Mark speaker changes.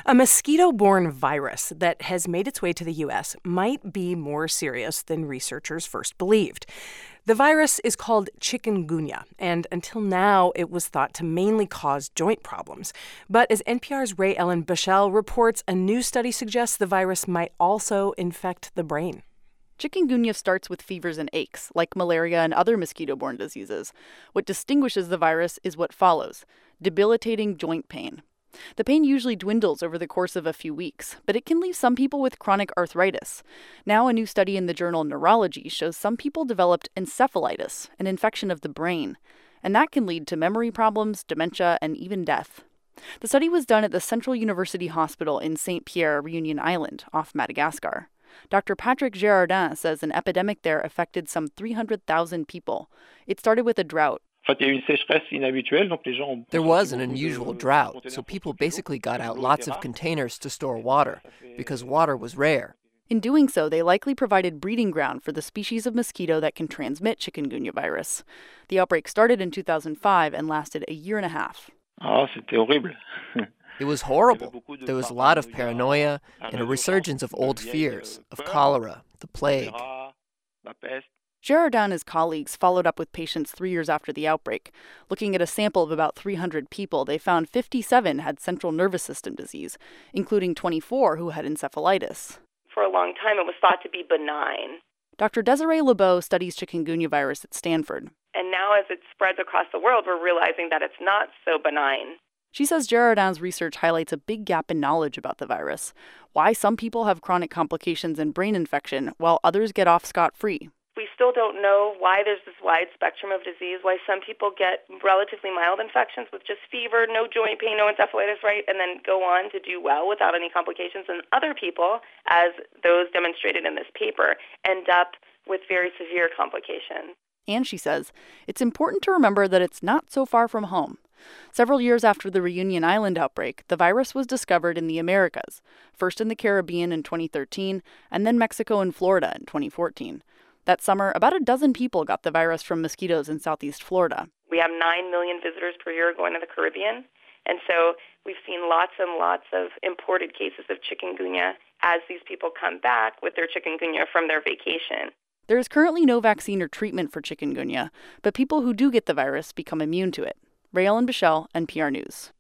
Speaker 1: A mosquito-borne virus that has made its way to the U.S. might be more serious than researchers first believed. The virus is called chikungunya, and until now it was thought to mainly cause joint problems. But as NPR's Ray Ellen Bichelle reports, a new study suggests the virus might also infect the brain.
Speaker 2: Chikungunya starts with fevers and aches, like malaria and other mosquito-borne diseases. What distinguishes the virus is what follows: debilitating joint pain. The pain usually dwindles over the course of a few weeks, but it can leave some people with chronic arthritis. Now, a new study in the journal Neurology shows some people developed encephalitis, an infection of the brain, and that can lead to memory problems, dementia, and even death. The study was done at the Central University Hospital in St. Pierre, Reunion Island, off Madagascar. Dr. Patrick Girardin says an epidemic there affected some 300,000 people. It started with a drought.
Speaker 3: There was an unusual drought, so people basically got out lots of containers to store water, because water was rare.
Speaker 2: In doing so, they likely provided breeding ground for the species of mosquito that can transmit chikungunya virus. The outbreak started in 2005 and lasted a year and a half.
Speaker 3: It was horrible. There was a lot of paranoia and a resurgence of old fears, of cholera, the plague.
Speaker 2: Girardin and his colleagues followed up with patients 3 years after the outbreak. Looking at a sample of about 300 people, they found 57 had central nervous system disease, including 24 who had encephalitis.
Speaker 4: For a long time, it was thought to be benign.
Speaker 2: Dr. Desiree Lebeau studies chikungunya virus at Stanford.
Speaker 4: And now as it spreads across the world, we're realizing that it's not so benign.
Speaker 2: She says Girardin's research highlights a big gap in knowledge about the virus, why some people have chronic complications and brain infection while others get off scot-free.
Speaker 4: We still don't know why there's this wide spectrum of disease, why some people get relatively mild infections with just fever, no joint pain, no encephalitis, right, and then go on to do well without any complications. And other people, as those demonstrated in this paper, end up with very severe complications.
Speaker 2: And she says it's important to remember that it's not so far from home. Several years after the Reunion Island outbreak, the virus was discovered in the Americas, first in the Caribbean in 2013, and then Mexico and Florida in 2014. That summer, about a dozen people got the virus from mosquitoes in southeast Florida.
Speaker 4: We have 9 million visitors per year going to the Caribbean, and so we've seen lots and lots of imported cases of chikungunya as these people come back with their chikungunya from their vacation.
Speaker 2: There is currently no vaccine or treatment for chikungunya, but people who do get the virus become immune to it. Ray Ellen Bichelle, NPR News.